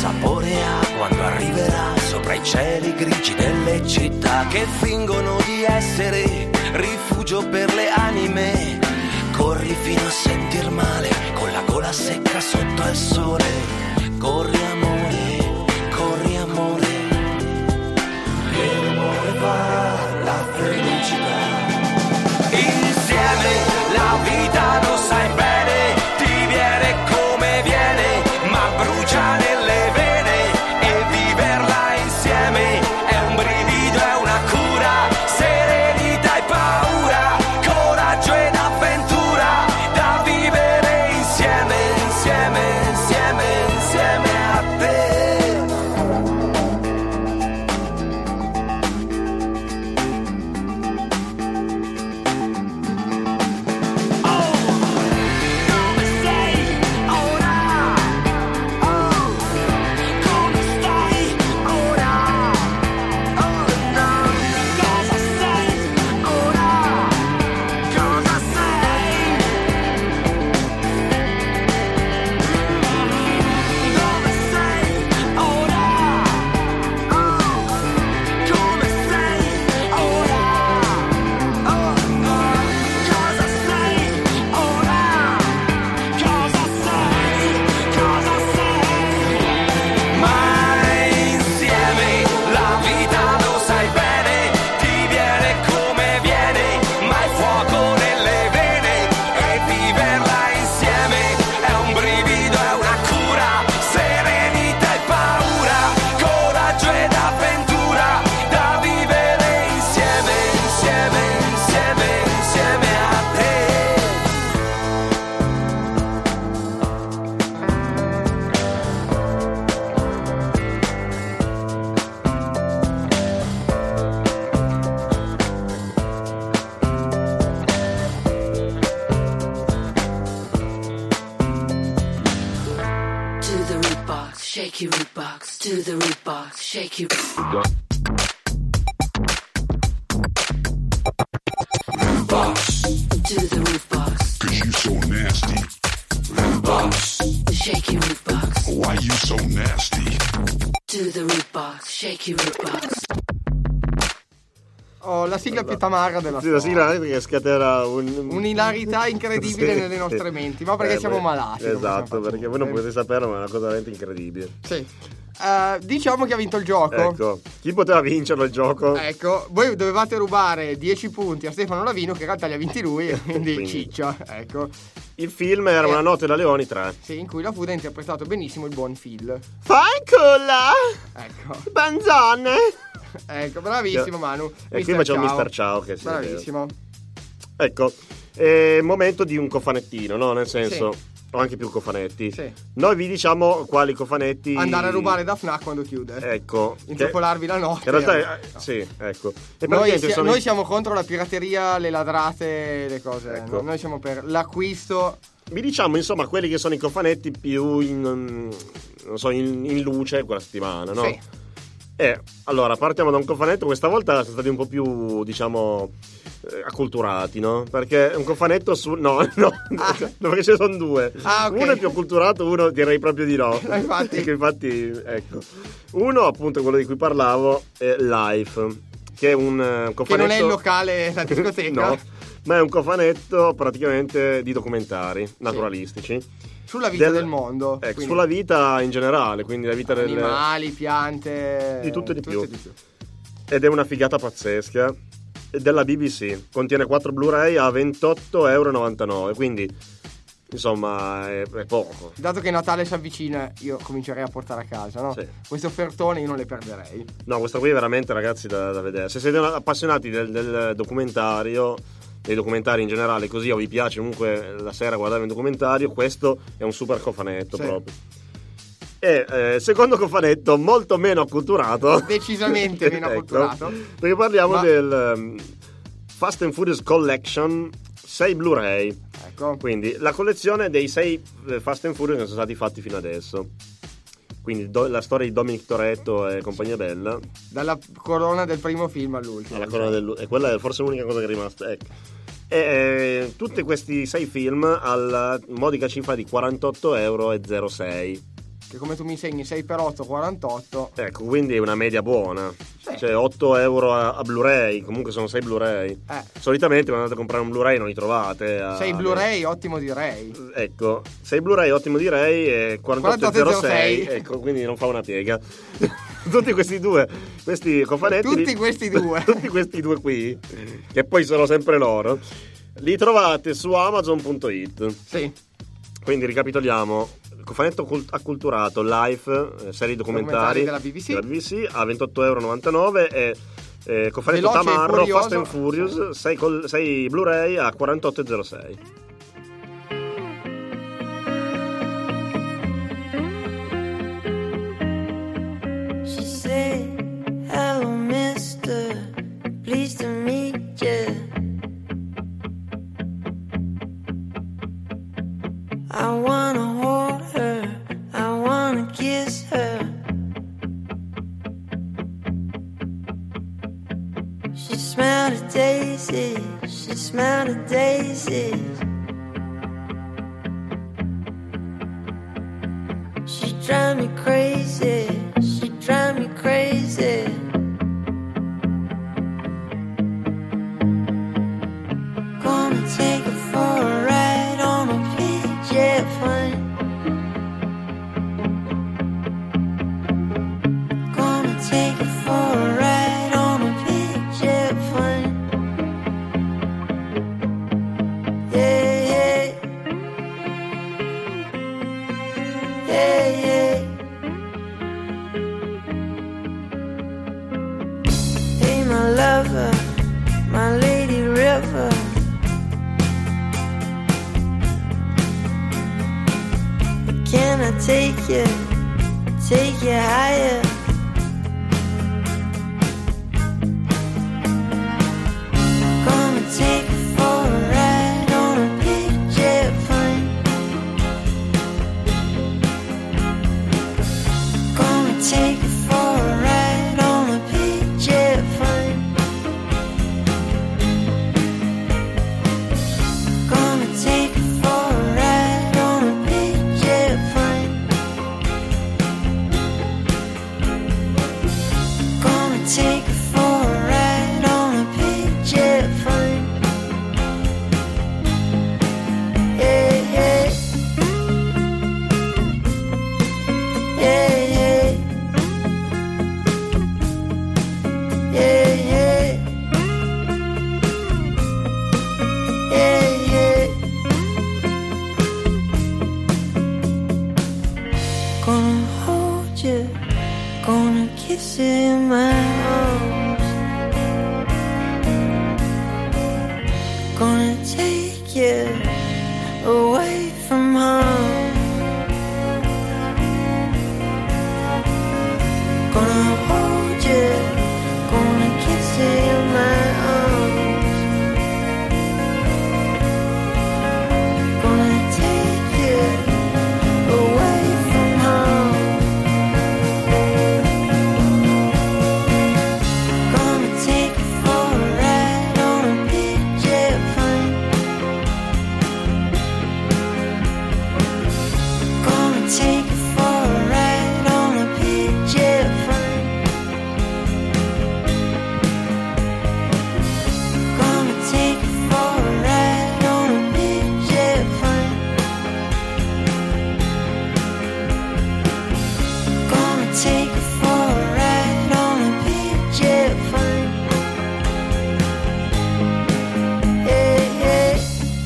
sapore ha quando arriverà sopra i cieli grigi delle città che fingono di essere rifugio per le anime. Corri fino a sentir male con la gola secca sotto il sole. Corri amore, corri amore, che amore va la felicità. Insieme la vita lo sai bene, ti viene come viene, ma brucia nelle vene e viverla insieme è un brivido, è una cura, serenità e paura, coraggio ed avventura da vivere insieme, insieme, insieme, insieme a te. Shake your root box to the root box. Shake your root box to the root box. Cause you so nasty. Root box. Shake your root box. Why you so nasty? To the root box. Shake your root box. Oh, la sigla più tamarra della sì, storia. la sigla che scatera un... un'ilarità incredibile sì, nelle nostre sì. menti, ma perché eh, siamo beh, malati. Esatto, perché voi non potete saperlo, ma è una cosa veramente incredibile. Sì. Uh, diciamo che ha vinto il gioco. Ecco, chi poteva vincerlo il gioco? Ecco, voi dovevate rubare dieci punti a Stefano Lavino, che in realtà li ha vinti lui, quindi, quindi. Ciccia, ecco. Il film era eh, Una notte da leoni tre. Sì, in cui la Food ha interpretato benissimo il buon Phil. Fai culla! Ecco. Banzone! Ecco, bravissimo Manu. E qui facciamo mister Ciao che si bravissimo. Vede. Ecco, è momento di un cofanettino, no? Nel senso, sì. Ho anche più cofanetti. Sì. Noi vi diciamo quali cofanetti andare a rubare da Fnac quando chiude. Ecco. Intoppolarvi la notte. In realtà, eh, sì, ecco. E noi, si- sono... noi siamo contro la pirateria, le ladrate, le cose. Ecco. No? Noi siamo per l'acquisto. Vi diciamo, insomma, quelli che sono i cofanetti più in, non so, in, in luce quella settimana, no? Sì. Eh, allora, partiamo da un cofanetto. Questa volta siamo stati un po' più, diciamo, eh, acculturati, no? Perché un cofanetto su... No, no, ah. perché ce ne sono due. Ah, okay. Uno è più acculturato, uno direi proprio di no. Infatti. Perché infatti, ecco. Uno, appunto, quello di cui parlavo, è Life, che è un uh, cofanetto... Che non è il locale, la discoteca. No, ma è un cofanetto praticamente di documentari naturalistici. Sì. Sulla vita del, del mondo. Ecco, quindi... sulla vita in generale, quindi la vita animali, delle... animali, piante... Di tutto e di, tutto più. di più. Ed è una figata pazzesca. È della B B C. Contiene quattro Blu-ray a ventotto e novantanove euro. Quindi, insomma, è, è poco. Dato che Natale si avvicina, io comincerei a portare a casa, no? Sì. Queste offertone io non le perderei. No, questa qui è veramente, ragazzi, da, da vedere. Se siete appassionati del, del documentario... dei documentari in generale, così o vi piace comunque la sera guardare un documentario, questo è un super cofanetto, sì. Proprio. E eh, secondo cofanetto molto meno acculturato, decisamente meno ecco, acculturato, perché parliamo Ma... del um, Fast and Furious Collection sei Blu-ray. Ecco. Quindi la collezione dei sei Fast and Furious che sono stati fatti fino adesso. Quindi do, la storia di Dominic Toretto e compagnia bella, dalla corona del primo film all'ultimo, alla corona del, e quella è forse l'unica cosa che è rimasta, ecco. E eh, tutti questi sei film alla modica cifra di quarantotto euro e zero sei. che come tu mi insegni sei per otto quarantotto. Ecco, quindi è una media buona. Sì. Cioè otto euro a, a Blu-ray, comunque sono sei Blu-ray. Eh. Solitamente quando andate a comprare un Blu-ray non li trovate. A... sei Blu-ray, ottimo direi. Ecco, sei Blu-ray, ottimo direi e quarantotto zero sei. Ecco, quindi non fa una piega. Tutti questi due, questi cofanetti. Tutti li... questi due. Tutti questi due qui, che poi sono sempre loro. Li trovate su Amazon punto it. Sì. Quindi ricapitoliamo: cofanetto cult- acculturato, live, eh, serie documentari della B B C, della B B C a ventotto virgola novantanove euro e eh, cofanetto Veloce tamarro e Fast and Furious, sei, col- sei Blu-ray a quarantotto zero sei. She said, hello mister, pleased to meet you. I wanna hold her, I wanna kiss her. She smelled a daisy, she smelled a daisy. She drive me crazy, she drive me crazy. Gonna take her for a ride on a jet plane. Gonna take her for a ride on a big jet plane. Yeah, yeah. Yeah, yeah. Hey, my lover, my lady river. Can I take you, take you higher? Gonna take you for a ride on a big jet plane. Gonna take you for a ride on a big jet plane. Gonna take you for a ride on a big jet plane. Gonna take you for a ride on a big jet plane. Yeah, yeah. Yeah, yeah. Yeah, yeah. Yeah, yeah. Gonna hold you, gonna kiss you in my arms. Gonna take you away from home. Gonna hold you, gonna kiss you in my arms. Gonna take you away from home. Gonna take you for a ride on a big jet plane. Gonna take you for a ride on a big jet plane. Gonna take you for a ride on a big jet plane. Gonna take you for a ride on a big jet plane. Yeah, yeah.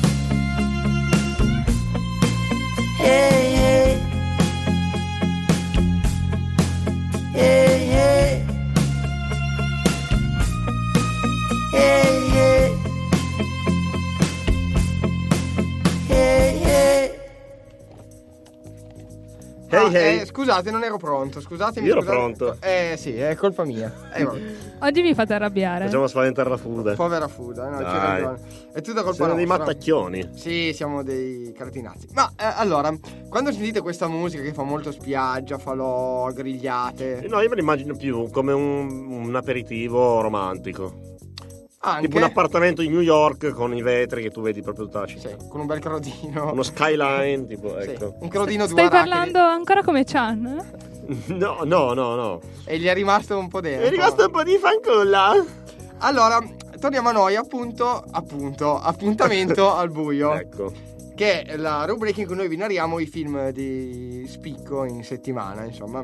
Yeah, yeah. Yeah, yeah. Yeah, yeah. Yeah, yeah. Hey, Ah, hey. eh, scusate, non ero pronto. Scusatemi. Io ero scusate. pronto. Eh sì, è colpa mia. Eh, vabbè. Oggi mi fate arrabbiare. Facciamo spaventare la Fuda. Povera Fuda, no, c'è Dai. ragione. È tutta colpa Siamo dei nostra. mattacchioni. Sì, siamo dei cretinazzi. Ma eh, allora, quando sentite questa musica che fa molto spiaggia, falò, grigliate. No, io me l'immagino più come un, un aperitivo romantico. Anche. Tipo un appartamento in New York con i vetri che tu vedi proprio tutta la città. Sì, con un bel crodino. Uno skyline, tipo, Sì, ecco. un crodino due Stai arachidi. parlando ancora come Chan? No, no, no, no. E gli è rimasto un po' dentro. È rimasto un po' di fanculla. Allora, torniamo a noi, appunto, appunto, appuntamento al buio. Ecco. Che è la rubrica in cui noi vi narriamo i film di spicco in settimana, insomma.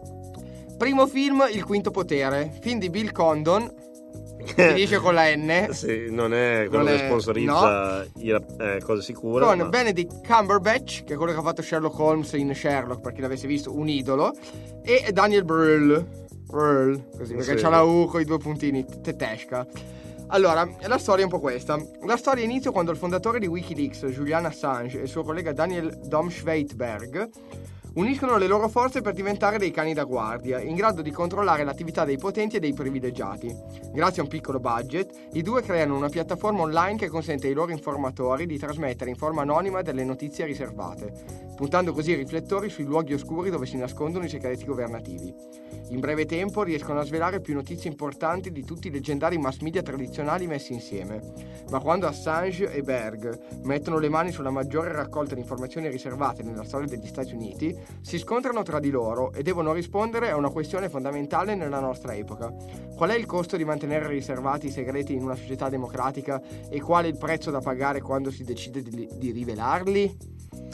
Primo film, Il Quinto Potere, film di Bill Condon, finisce con la N. Sì, non è quello Non che è- sponsorizza i- eh, cose sicure. Con ma- Benedict Cumberbatch, che è quello che ha fatto Sherlock Holmes in Sherlock, per chi l'avesse visto, un idolo, e Daniel Brühl, Brühl, così, perché Sì. c'ha la U con i due puntini, Tetesca. Allora, la storia è un po' questa. La storia inizia quando il fondatore di Wikileaks, Julian Assange, e il suo collega Daniel Domscheit-Berg uniscono le loro forze per diventare dei cani da guardia, in grado di controllare l'attività dei potenti e dei privilegiati. Grazie a un piccolo budget, i due creano una piattaforma online che consente ai loro informatori di trasmettere in forma anonima delle notizie riservate, puntando così i riflettori sui luoghi oscuri dove si nascondono i segreti governativi. In breve tempo riescono a svelare più notizie importanti di tutti i leggendari mass media tradizionali messi insieme. Ma quando Assange e Berg mettono le mani sulla maggiore raccolta di informazioni riservate nella storia degli Stati Uniti, si scontrano tra di loro e devono rispondere a una questione fondamentale nella nostra epoca. Qual è il costo di mantenere riservati i segreti in una società democratica e qual è il prezzo da pagare quando si decide di, di rivelarli?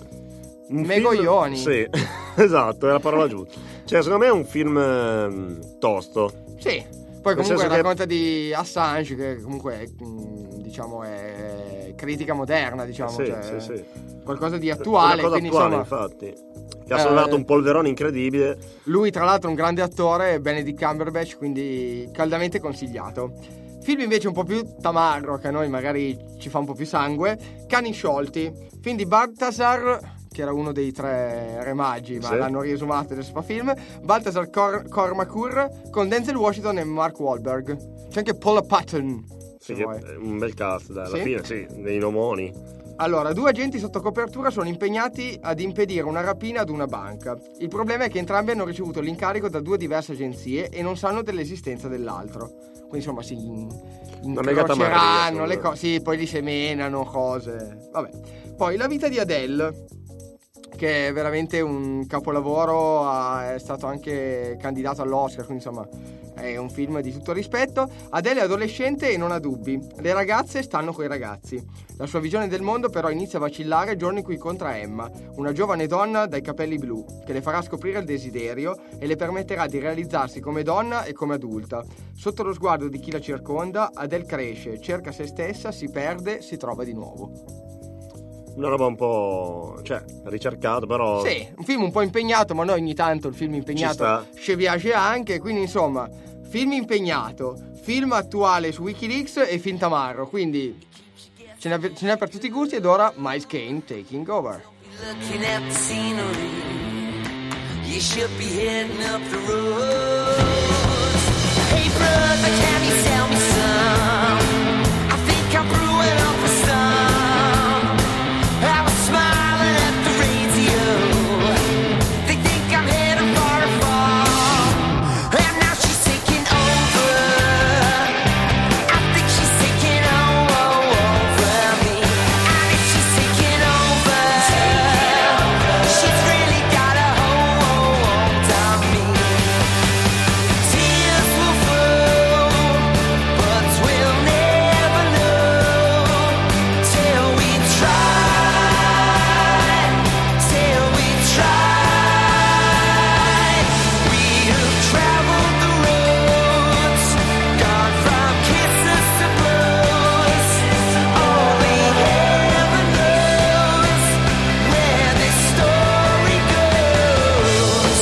Un Megoglioni. film- Sì, esatto, è la parola giusta. Cioè, secondo me è un film ehm, tosto. Sì, poi Nel comunque senso che- racconta di Assange che comunque è, mh, diciamo è critica moderna, diciamo, Sì, cioè, sì, sì. qualcosa di attuale, Una cosa quindi attuale, insomma infatti. Che ha sollevato eh, un polverone incredibile. lui tra l'altro è un grande attore, Benedict Cumberbatch, quindi caldamente consigliato. Film invece un po' più tamarro, che a noi magari ci fa un po' più sangue, Cani sciolti, film di Balthazar, che era uno dei tre re magi, ma Sì. l'hanno riesumato adesso fa film, Balthazar Cor- Cormacour con Denzel Washington e Mark Wahlberg. C'è anche Paula Patton. Sì, se che vuoi. è un bel cast, dai, alla Sì? fine, sì, dei nomoni. Allora, due agenti sotto copertura sono impegnati ad impedire una rapina ad una banca. Il problema è che entrambi hanno ricevuto l'incarico da due diverse agenzie e non sanno dell'esistenza dell'altro. Quindi insomma si in- mega tamarria, incroceranno le insomma. cose. Sì, poi li semenano cose. Vabbè. Poi La vita di Adele, che è veramente un capolavoro, ha- è stato anche candidato all'Oscar, quindi insomma è un film di tutto rispetto. Adele è adolescente e non ha dubbi. Le ragazze stanno coi ragazzi. La sua visione del mondo però inizia a vacillare il giorno in cui incontra Emma, una giovane donna dai capelli blu, che le farà scoprire il desiderio e le permetterà di realizzarsi come donna e come adulta. Sotto lo sguardo di chi la circonda, Adele cresce, cerca se stessa, si perde, si trova di nuovo. Una roba un po', cioè, ricercato, però... Sì, un film un po' impegnato, ma noi ogni tanto il film impegnato sta. ci piace anche, quindi insomma, film impegnato, film attuale su Wikileaks e film tamarro, quindi ce n'è, ce n'è per tutti i gusti. Ed ora Miles Kane, Taking Over. Looking at the scenery, you should be heading up the road. Hey brother, can you tell me some? I think I'm brewing up a storm. I was smiling at the radio. They think I'm heading for a fall. And now she's taking over. I think she's taking over me. I think she's taking over. She's really got a hold on me. Tears will flow, but we'll never know till we try, till we try. We have traveled the roads, gone from kisses to blows. Only heaven knows where this story goes.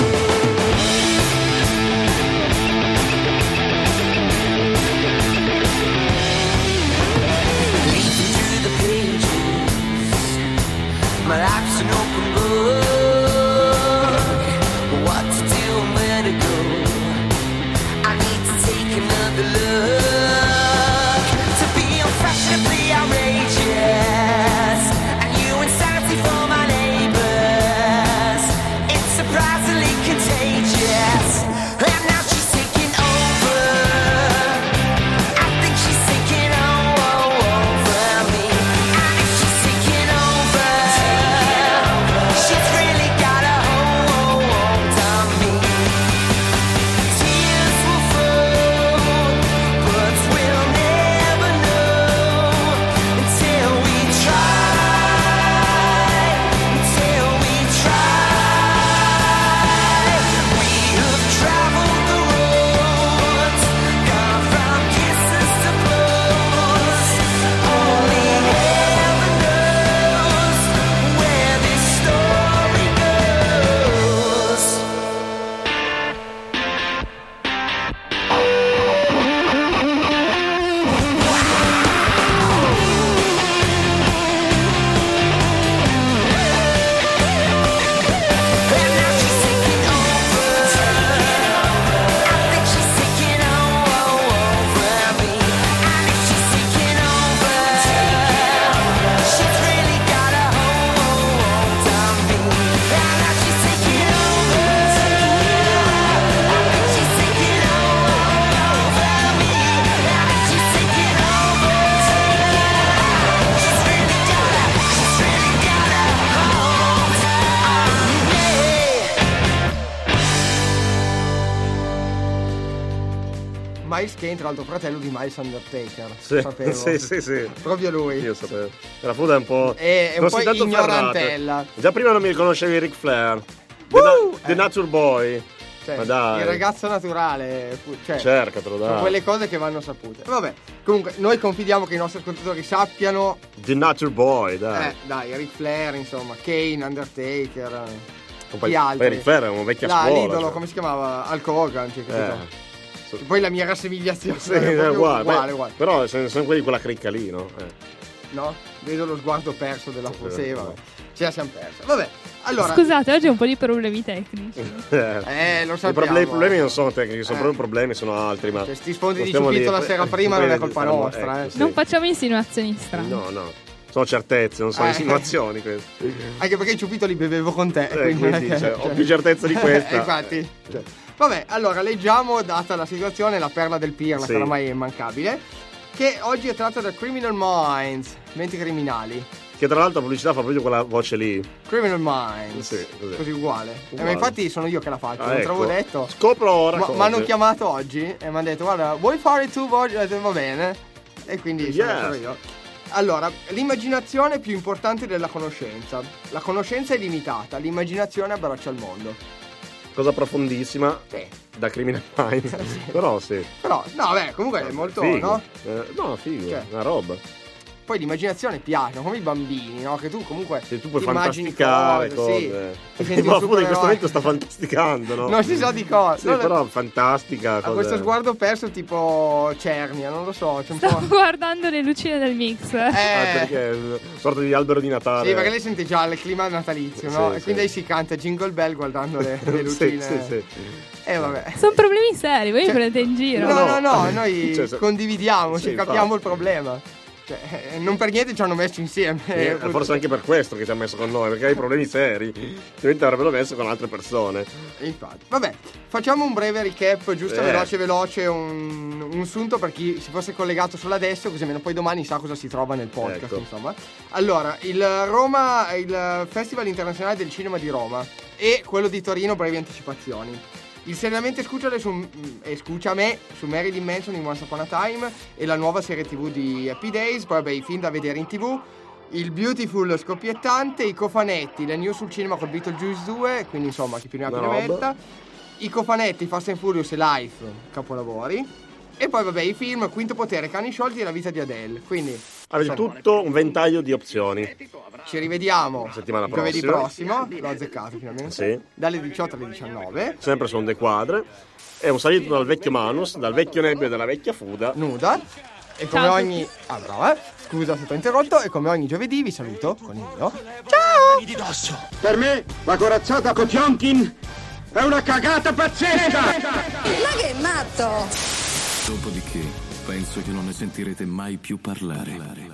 Leafing through the pages, my life's an open book. What to do and where to go, I need to take another look. To be unfashionably outrageous, and you insanity for my neighbors. It's surprisingly contagious, and now she's taking over. I think she's taking Miles Kane, tra l'altro fratello di Miles Undertaker. Sì, sapevo. sì, sì, sì. Proprio lui. Io sapevo. La Fuda è un po'... È, è un po' ignorantella. Già prima non mi riconoscevi Ric Flair. The, uh, The eh. Nature Boy. Cioè, ma dai. Il ragazzo naturale, cioè, cercatelo, dai. Sono quelle cose che vanno sapute. Vabbè, comunque noi confidiamo che i nostri ascoltatori sappiano. The Nature Boy, dai. Eh, dai, Ric Flair, insomma, Kane, Undertaker. Poi, Chi altri? poi Ric Flair è una vecchia là, scuola. l'idolo, cioè. come si chiamava? Hulk Hogan, cioè, capito? Eh. E poi la mia rassomigliazione. Sì, è uguale, uguale, beh, uguale. Però sono, sono quelli di quella cricca lì, no? Eh. No? Vedo lo sguardo perso della Foseva. Ce la siamo persa. Vabbè, allora. Scusate, oggi ho un po' di problemi tecnici. Eh, lo sappiamo. I problemi, i problemi non sono tecnici, sono Eh. proprio problemi, sono altri. Ma Cioè, sti sfondi di stiamo ciupito lì- la sera prima non è colpa stiamo- nostra, ecco, eh. sì. Non facciamo insinuazioni strane. No, no. Sono certezze, non sono Eh. insinuazioni queste. Anche perché i ciupito li bevevo con te. Eh, quindi non è quindi, che- cioè, ho più certezza di questa. Eh, infatti. Cioè. Vabbè, allora leggiamo, data la situazione, la perla del Pirla, Sì. che oramai è immancabile. Che oggi è tratta da Criminal Minds, menti criminali. Che tra l'altro la pubblicità fa proprio quella voce lì. Criminal Minds. Sì, così. Così uguale. Eh, Uguale. ma infatti sono io che la faccio, Ah, non te l'avevo ecco. detto. Scopro ora Ma cose. mi hanno chiamato oggi e mi hanno detto guarda, vuoi fare tu? Voglio? Ho detto, va bene. E quindi sono Yes. sono io. Allora, l'immaginazione è più importante della conoscenza. La conoscenza è limitata, l'immaginazione abbraccia il mondo. Cosa profondissima. Sì. Da Criminal Minds. Però sì. Però, no, beh, comunque è molto, Figo. no? Eh, no, figo. Cioè. Una roba. Poi l'immaginazione piace, come i bambini, no? Che tu comunque Se tu puoi ti immagini fantasticare cose, sì. cose. Ti senti Ma un Fuda in supereroe. questo momento sta fantasticando, no? Non si sa di cosa. Sì, No, però fantastica. ha cose. questo sguardo perso tipo Cernia, non lo so, c'è un Stavo po'. guardando le lucine del mix. Ah, Eh, perché è una sorta di albero di Natale. sì, perché lei sente già il clima natalizio, no? Sì, E quindi sì. lei si canta Jingle Bell guardando le, le Sì, lucine. sì, sì. E vabbè. Sono problemi seri, voi mi prendete in giro. No, no, no, noi Cioè, se- condividiamo, Sì, ci capiamo infatti. il problema. Cioè, eh, non per niente ci hanno messo insieme. Eh, forse anche per questo che ci ha messo con noi, perché hai problemi seri. Altrimenti avrebbero messo con altre persone. Infatti, vabbè, facciamo un breve recap, giusto, Eh. veloce veloce, un, un sunto per chi si fosse collegato solo adesso, così almeno poi domani sa cosa si trova nel podcast, Ecco. insomma. Allora, il Roma, il Festival Internazionale del Cinema di Roma e quello di Torino, brevi anticipazioni. Il seriamente Escúchale su, eh, Escúchame su Marilyn Manson in Once Upon a Time e la nuova serie tv di Happy Days, poi vabbè i film da vedere in tv, il Beautiful scoppiettante, i cofanetti, le news sul cinema col Beetlejuice due, quindi insomma chi più ne ha più ne Una roba. metta, i cofanetti Fast and Furious e Life, capolavori, e poi vabbè i film Quinto Potere, Cani Sciolti e La vita di Adele, quindi Avete insomma, tutto un ventaglio di opzioni. ci rivediamo Settimana giovedì prossima. prossimo, l'ho azzeccato finalmente, Sì. dalle diciotto alle diciannove, Sempre su Onde Quadre. È un saluto dal vecchio Manus, dal vecchio Nebbio e dalla vecchia Fuda. nuda, e come Ciao a ogni... Ah, brava, scusa se ti ho interrotto, e come ogni giovedì vi saluto con il mio... Di dosso. Per me la corazzata Potionkin è una cagata pazzesca! Ma che matto! Dopodiché, penso che non ne sentirete mai più parlare.